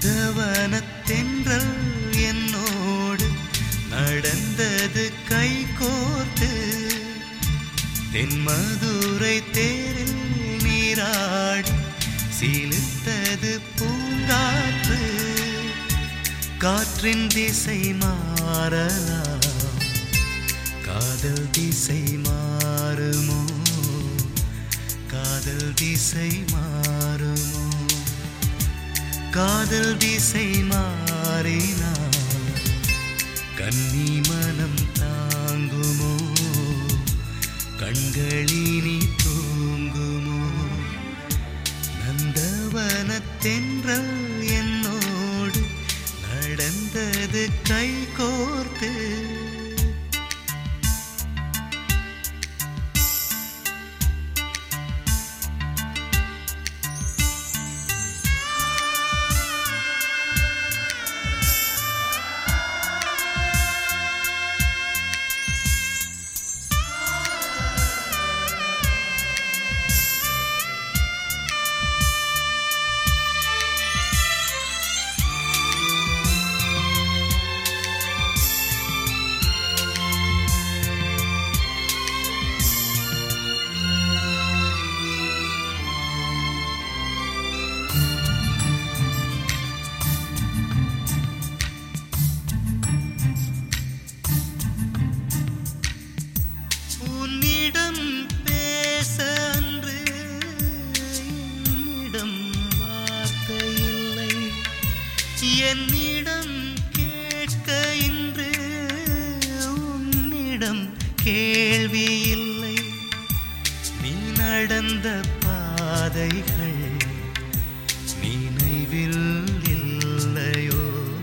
நந்தவனத்தென்றல் என்னோடு நடந்தது கை கோர்த்து தென்மதுரை தேரில் நீராடி சீலித்தது பூங்காற்று. காற்றின் திசை மாறலாம், காதல் திசை மாறுமோ, காதல் திசை மாறுமோ. காதல் திசை மாறினால் கன்னி மனம் தாங்குமோ, கண்களினி தூங்குமோ. நந்தவனத்தென்றல் என்னோடு நடந்தது கை கோர்த்து. உன்னிடம் பேச அன்று என்னிடம் வார்த்தை இல்லை, என்னிடம் கேட்க இன்று உன்னிடம் கேள்வி இல்லை. நீ நடந்த பாதைகள் நினைவில் இல்லையோ,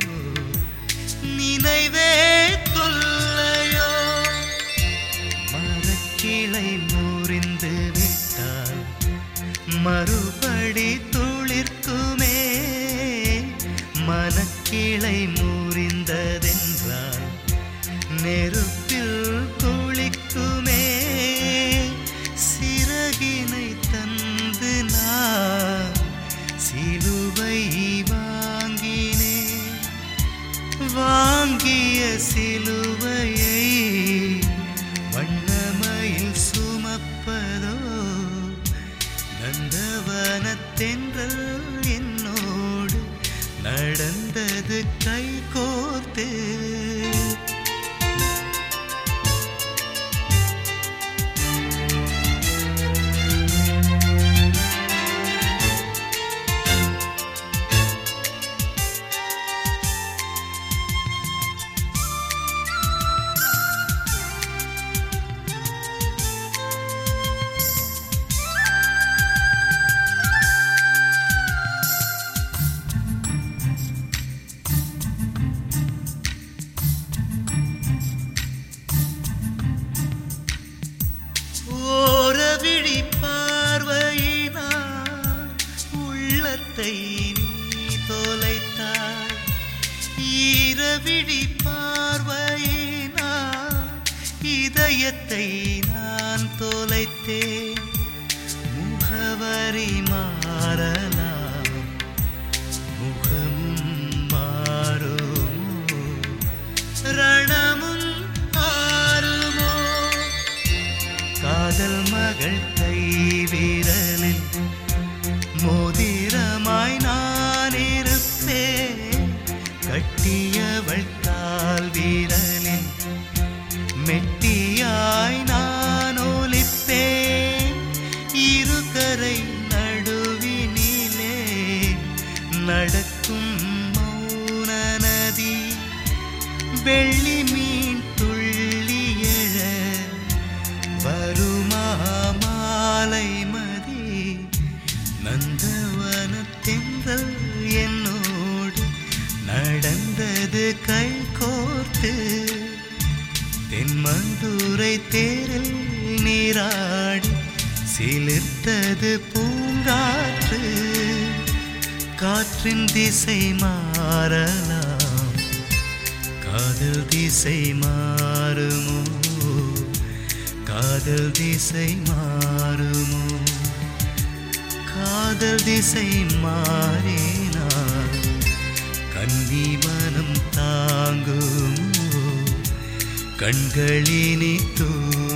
நினைவே தொல்லையோ. மரக்கிளை முறிந்து விட்டால் மறுபடி துளிர்க்குமே, மனக்கிளை முறிந்ததென்றால் நெருப்பில் குளிக்குமே. சிறகினை தந்து நான் சிலுவை வாங்கினேன், வாங்கிய சிலுவையை வண்ணமயில் சுமப்பதோ. நந்தவனத்தென்றல் என்னோடு நடந்தது கை கோர்த்து. ஓரவிழி பார்வையினால் உள்ளத்தை நீ தொலைத்தாய், ஈரவிழி பார்வையினால் இதயத்தை நான் தொலைத்தேன். முகவரி மாறலாம், முகமும் மாறுமோ, ரணமும் மாறுமோ. காதல் மகள் கை விரலில் மோதிரமாய் நான் இருப்பேன், கட்டியவள் கால் விரலில் மெட்டியாய் நான் ஒலிப்பேன். இருகரை நடுவினிலே நடக்கும் மௌன நதி, வெள்ளி மீன் துள்ளி எழ வருமா மாலை மதி. நந்தவனத்தென்றல் என்னோடு நடந்தது கை கோர்த்து தென்மதுரை தேரில் நீராடி சிலிர்த்தது பூங்காற்று. காற்றின் திசை மாறலாம், காதல் திசை மாறுமோ, காதல் திசை மாறுமோ. காதல் திசை மாறினார் கன்னி மனம் தாங்குமோ கண்களினி தூ